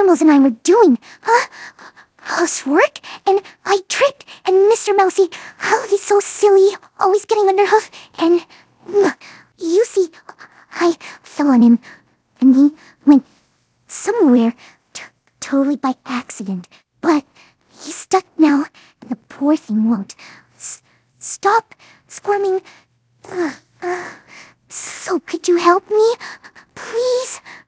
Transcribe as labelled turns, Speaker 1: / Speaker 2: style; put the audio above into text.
Speaker 1: Crumbles and I were doing, housework, and I tripped, and Mr. Mousy, he's so silly, always getting under hoof, and, you see, I fell on him, and he went somewhere, totally by accident, but he's stuck now, and the poor thing won't stop squirming. So could you help me, please?